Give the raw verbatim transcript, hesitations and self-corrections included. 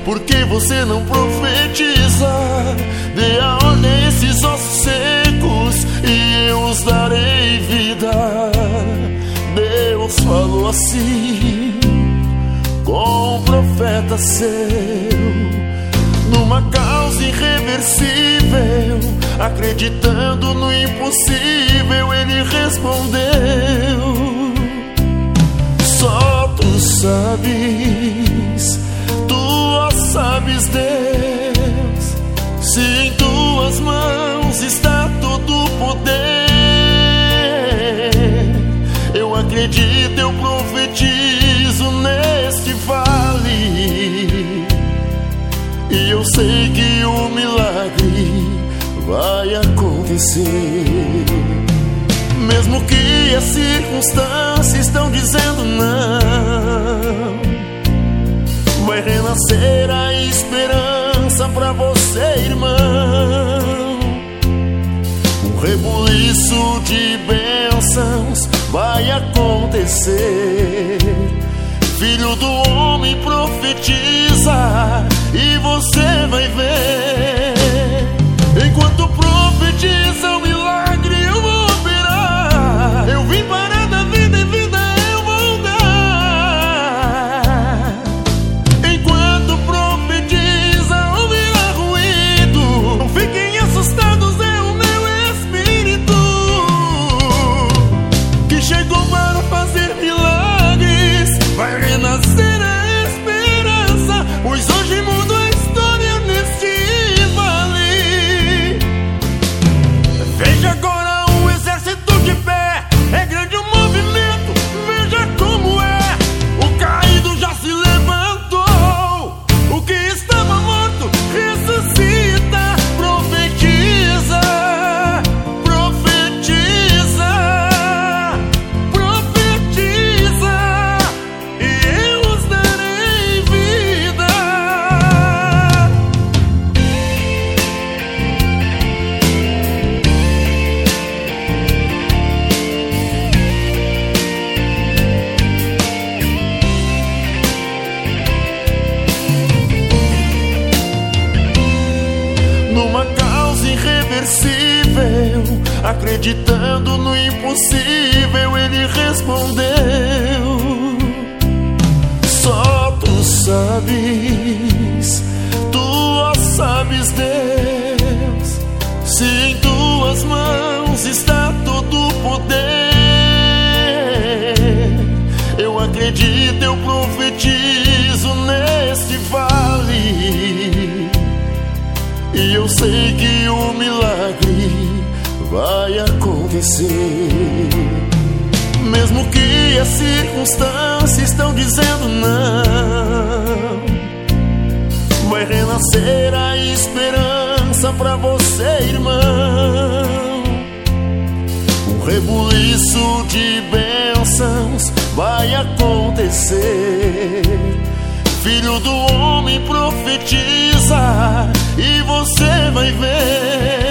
Por que você não profetiza? Dê a ordem a esses ossos secos e eu os darei vida. Deus falou assim com o profeta seu, numa causa irreversível, acreditando no impossível, ele respondeu: só tu sabes, tu sabes, Deus, se em tuas mãos está todo o poder. Eu acredito, eu profetizo neste vale, e eu sei que o milagre vai acontecer. Mesmo que as circunstâncias estão dizendo não, vai renascer a esperança pra você, irmão. Um rebuliço de bênçãos vai acontecer. Filho do homem profetiza e você vai ver. Enquanto profetiza o milagre eu vou operar. Eu vim para dar vida e vida eu vou dar. Enquanto profetiza ouvirá ruído. Não fiquem assustados, é o meu espírito que chegou para fazer milagres. Vai renascer a esperança, pois hoje muda a história neste vale. Veja agora um exército de pé, é grande o movimento, veja como é. O caído já se levantou, o que estava morto ressuscita. Profetiza, profetiza, profetiza, e eu os darei vida. Numa causa irreversível, acreditando no impossível, ele respondeu: só tu sabes, tu sabes, Deus, se em tuas mãos está todo o poder. Eu acredito, eu profetizo neste vale, e eu sei que o milagre vai acontecer. Mesmo que as circunstâncias estão dizendo não, vai renascer a esperança pra você, irmão. Um rebuliço de bênçãos vai acontecer. Filho do homem profetiza e você vai ver.